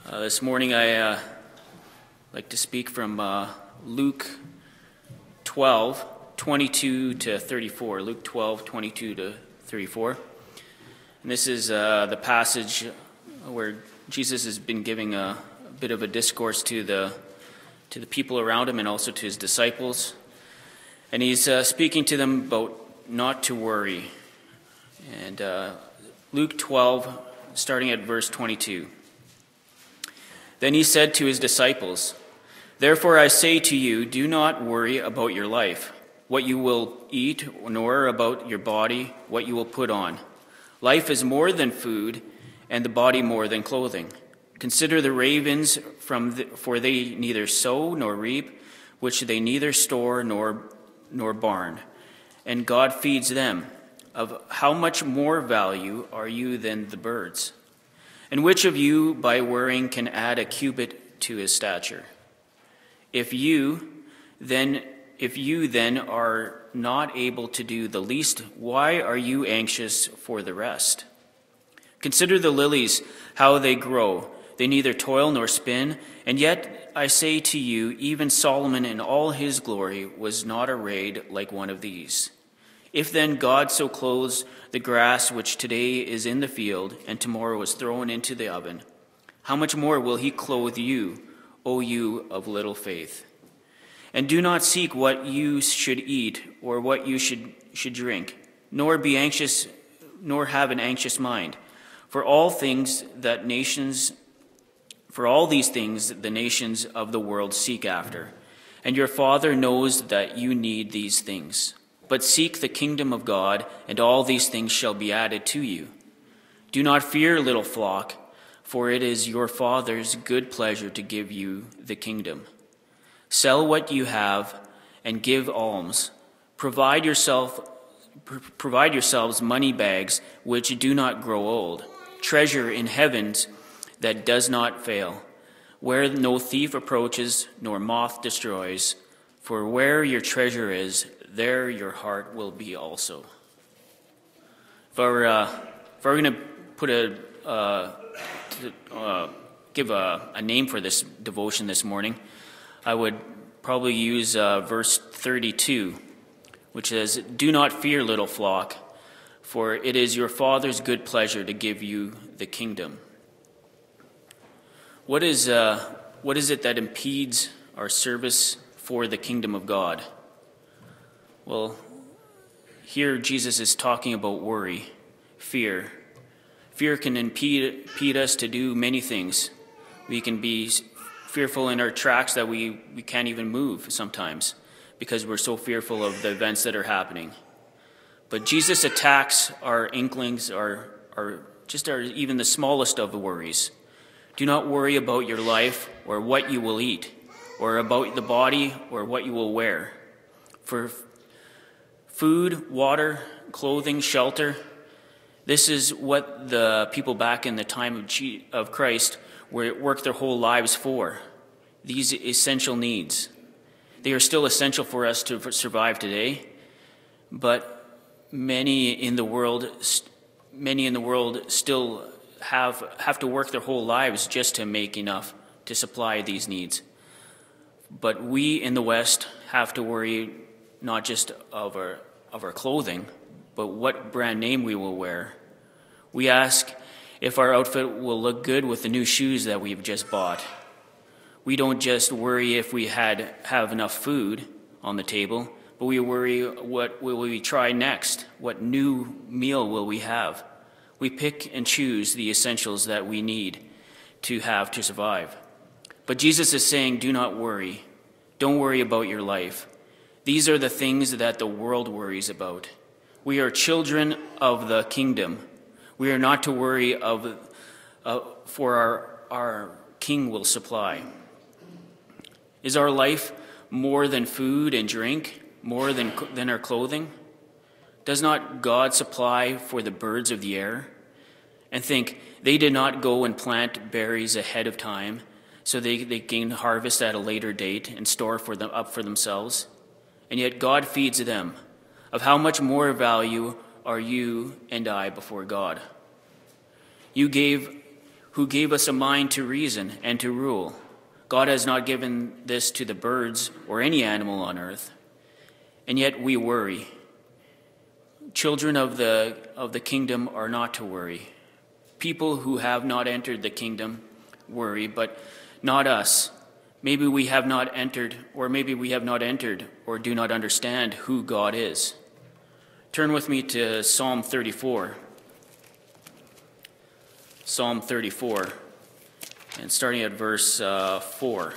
This morning I like to speak from Luke 12, 22 to 34. Luke 12, 22 to 34. And this is the passage where Jesus has been giving a bit of a discourse to the people around him and also to his disciples. And he's speaking to them about not to worry. And Luke 12, starting at verse 22. Then he said to his disciples, "Therefore I say to you, do not worry about your life, what you will eat, nor about your body, what you will put on. Life is more than food, and the body more than clothing. Consider the ravens, for they neither sow nor reap, which they neither store nor barn, and God feeds them. Of how much more value are you than the birds? And which of you, by worrying, can add a cubit to his stature? If you then are not able to do the least, why are you anxious for the rest? Consider the lilies, how they grow. They neither toil nor spin, and yet I say to you, even Solomon in all his glory was not arrayed like one of these. If then God so clothes the grass which today is in the field and tomorrow is thrown into the oven, how much more will he clothe you, O you of little faith? And do not seek what you should eat or what you should drink, nor be anxious, nor have an anxious mind. For all these things the nations of the world seek after, and your Father knows that you need these things. But seek the kingdom of God, and all these things shall be added to you. Do not fear, little flock, for it is your Father's good pleasure to give you the kingdom. Sell what you have and give alms. Provide yourselves money bags which do not grow old, treasure in heavens that does not fail, where no thief approaches nor moth destroys. For where your treasure is, there your heart will be also." If I were going to put give a name for this devotion this morning, I would probably use verse 32, which says, "Do not fear, little flock, for it is your Father's good pleasure to give you the kingdom." What is it that impedes our service for the kingdom of God? Well, here Jesus is talking about worry, fear. Fear can impede us to do many things. We can be fearful in our tracks that we can't even move sometimes because we're so fearful of the events that are happening. But Jesus attacks our inklings, even the smallest of the worries. Do not worry about your life or what you will eat, or about the body or what you will wear. For food, water, clothing, shelter, this is what the people back in the time of Christ worked their whole lives for. These essential needs. They are still essential for us to survive today, but many in the world still have to work their whole lives just to make enough to supply these needs. But we in the West have to worry not just of our clothing, but what brand name we will wear. We ask if our outfit will look good with the new shoes that we've just bought. We don't just worry if we have enough food on the table, but we worry what will we try next? What new meal will we have? We pick and choose the essentials that we need to have to survive. But Jesus is saying, do not worry. Don't worry about your life. These are the things that the world worries about. We are children of the kingdom. We are not to worry for our King will supply. Is our life more than food and drink, more than our clothing? Does not God supply for the birds of the air? And think, they did not go and plant berries ahead of time, so they can harvest at a later date and store up for themselves. And yet God feeds them. Of how much more value are you and I before God? You gave who gave us a mind to reason and to rule. God has not given this to the birds or any animal on earth, and yet we worry. Children of the kingdom are not to worry. People who have not entered the kingdom worry, but not us. Maybe we have not entered, or do not understand who God is. Turn with me to Psalm 34. Psalm 34, and starting at verse 4.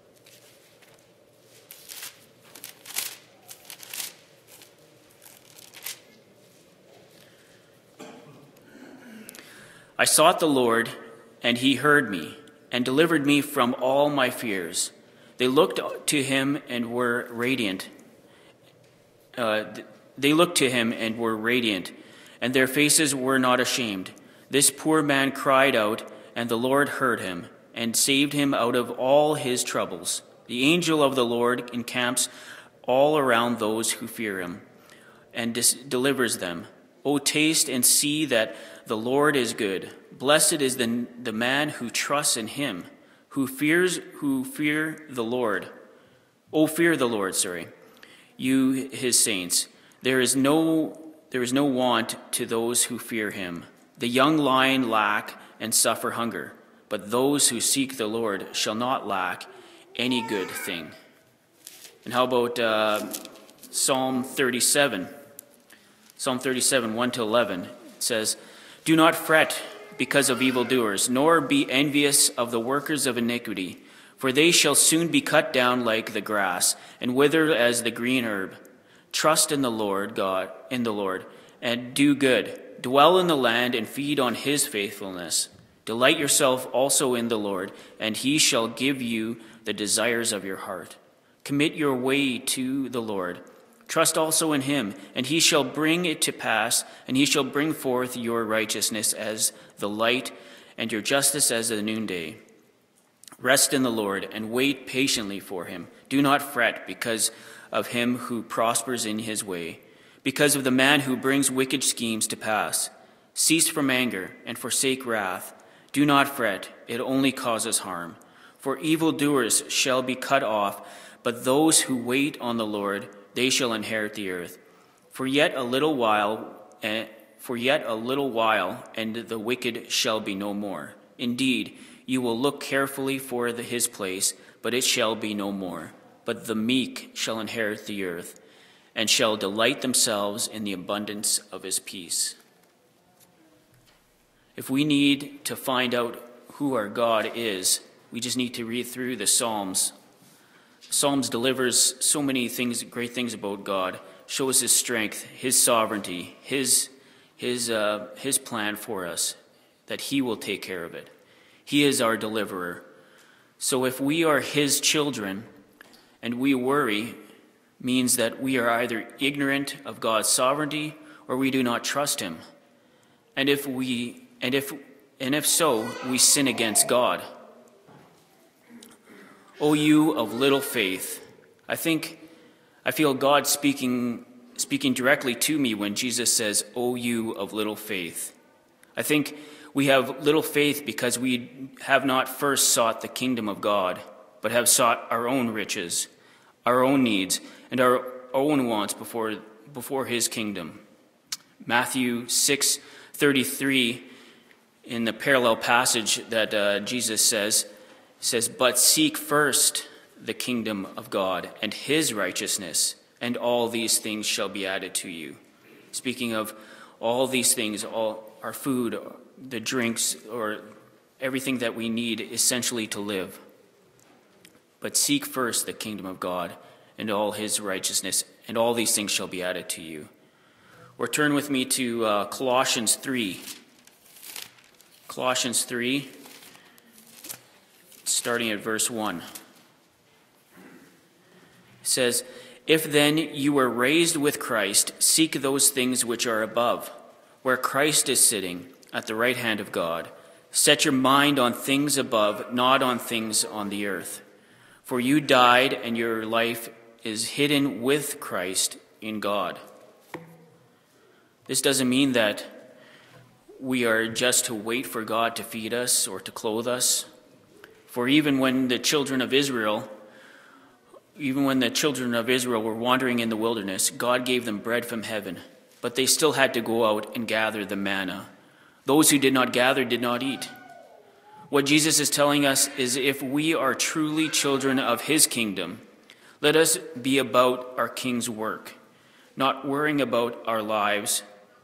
I sought the Lord, and he heard me, and delivered me from all my fears. They looked to him and were radiant. And their faces were not ashamed. This poor man cried out, and the Lord heard him, and saved him out of all his troubles. The angel of the Lord encamps all around those who fear him, and delivers them. O taste and see that the Lord is good. Blessed is the man who trusts in him, who fear the Lord. Oh, fear the Lord, you his saints. There is no want to those who fear him. The young lion lack and suffer hunger, but those who seek the Lord shall not lack any good thing. And how about Psalm 37? Psalm 37, 1-11. It says, Do not fret because of evildoers, nor be envious of the workers of iniquity, for they shall soon be cut down like the grass, and wither as the green herb. Trust in the Lord, and do good. Dwell in the land and feed on his faithfulness. Delight yourself also in the Lord, and he shall give you the desires of your heart. Commit your way to the Lord. Trust also in him, and he shall bring it to pass, and he shall bring forth your righteousness as the light, and your justice as the noonday. Rest in the Lord, and wait patiently for him. Do not fret because of him who prospers in his way, because of the man who brings wicked schemes to pass. Cease from anger, and forsake wrath. Do not fret, it only causes harm. For evildoers shall be cut off, but those who wait on the Lord, they shall inherit the earth. For yet a little while, and the wicked shall be no more. Indeed, you will look carefully for his place, but it shall be no more. But the meek shall inherit the earth, and shall delight themselves in the abundance of his peace. If we need to find out who our God is, we just need to read through the Psalms. Psalms delivers so many things, great things about God, shows his strength, his sovereignty, his plan for us, that he will take care of it. He is our deliverer. So if we are his children and we worry, means that we are either ignorant of God's sovereignty or we do not trust him. And if so, we sin against God. O you of little faith. I feel God speaking directly to me when Jesus says, O you of little faith. I think we have little faith because we have not first sought the kingdom of God, but have sought our own riches, our own needs, and our own wants before his kingdom. Matthew 6:33, in the parallel passage that Jesus says, but seek first the kingdom of God and his righteousness, and all these things shall be added to you. Speaking of all these things, all our food, the drinks, or everything that we need essentially to live. But seek first the kingdom of God and all his righteousness, and all these things shall be added to you. Or turn with me to Colossians 3. Colossians 3. Starting at verse 1. It says, If then you were raised with Christ, seek those things which are above, where Christ is sitting at the right hand of God. Set your mind on things above, not on things on the earth. For you died, and your life is hidden with Christ in God. This doesn't mean that we are just to wait for God to feed us or to clothe us. For even when the children of Israel were wandering in the wilderness, God gave them bread from heaven, but they still had to go out and gather the manna. Those who did not gather did not eat. What Jesus is telling us is if we are truly children of his kingdom, let us be about our King's work, not worrying about our lives,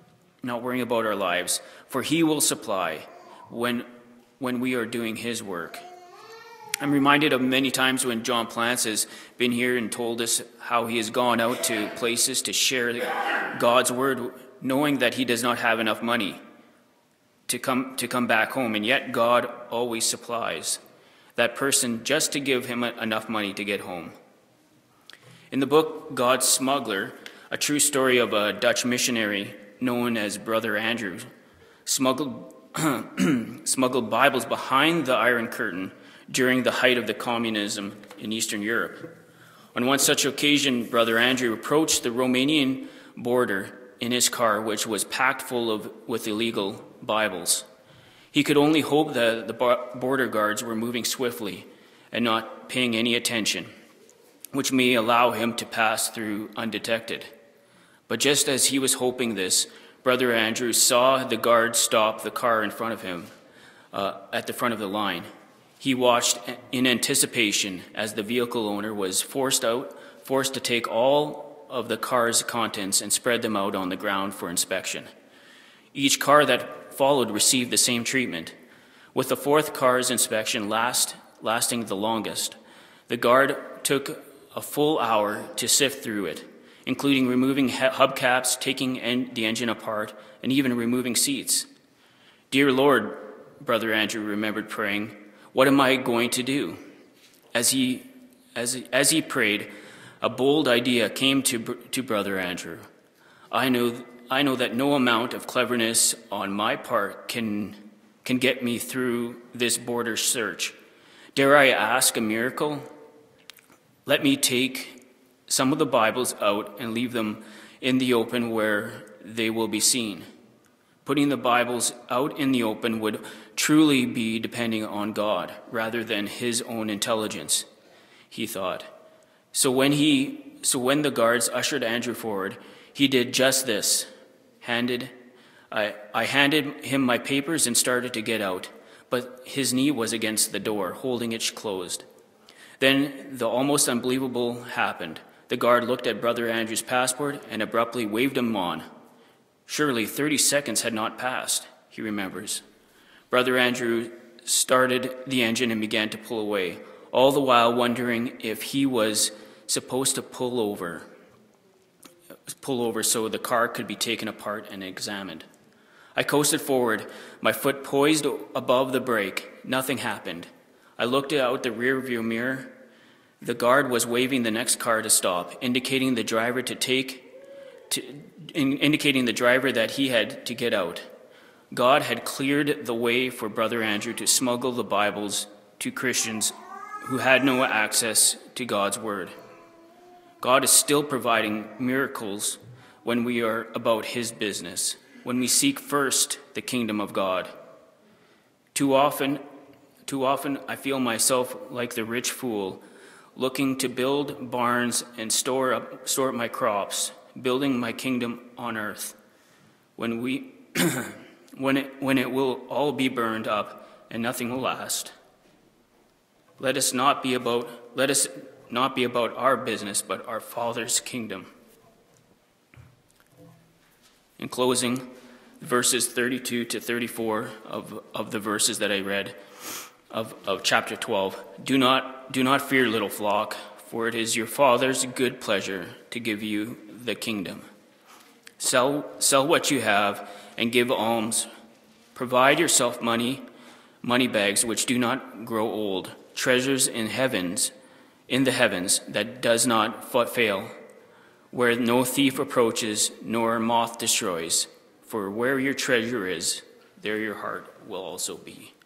for he will supply when we are doing his work. I'm reminded of many times when John Plants has been here and told us how he has gone out to places to share God's word, knowing that he does not have enough money to come back home, and yet God always supplies that person just to give him enough money to get home. In the book God's Smuggler, a true story of a Dutch missionary known as Brother Andrew, smuggled Bibles behind the Iron Curtain during the height of the communism in Eastern Europe. On one such occasion, Brother Andrew approached the Romanian border in his car, which was packed full with illegal Bibles. He could only hope that the border guards were moving swiftly and not paying any attention, which may allow him to pass through undetected. But just as he was hoping this, Brother Andrew saw the guard stop the car in front of him at the front of the line. He watched in anticipation as the vehicle owner was forced to take all of the car's contents and spread them out on the ground for inspection. Each car that followed received the same treatment, with the fourth car's inspection lasting the longest. The guard took a full hour to sift through it, including removing hubcaps, taking the engine apart, and even removing seats. "Dear Lord," Brother Andrew remembered praying, "what am I going to do?" As he prayed, a bold idea came to Brother Andrew. I know that no amount of cleverness on my part can get me through this border search. Dare I ask a miracle? Let me take some of the Bibles out and leave them in the open where they will be seen. Putting the Bibles out in the open would truly be depending on God rather than his own intelligence, he thought. So when the guards ushered Andrew forward, he did just this. I handed him my papers and started to get out, but his knee was against the door, holding it closed. Then the almost unbelievable happened. The guard looked at Brother Andrew's passport and abruptly waved him on. Surely 30 seconds had not passed, he remembers. Brother Andrew started the engine and began to pull away, all the while wondering if he was supposed to pull over so the car could be taken apart and examined. I coasted forward, my foot poised above the brake. Nothing happened. I looked out the rearview mirror. The guard was waving the next car to stop, indicating the driver that he had to get out. God had cleared the way for Brother Andrew to smuggle the Bibles to Christians who had no access to God's word. God is still providing miracles when we are about his business, when we seek first the kingdom of God. Too often I feel myself like the rich fool, looking to build barns and store up my crops, building my kingdom on earth, when it will all be burned up and nothing will last. Let us not be about our business, but our Father's kingdom. In closing, verses 32 to 34 of the verses that I read of chapter 12. Do not fear, little flock, for it is your Father's good pleasure to give you the kingdom. Sell what you have and give alms. Provide yourself money bags which do not grow old, treasures in the heavens that does not fail, where no thief approaches nor moth destroys. For where your treasure is, there your heart will also be.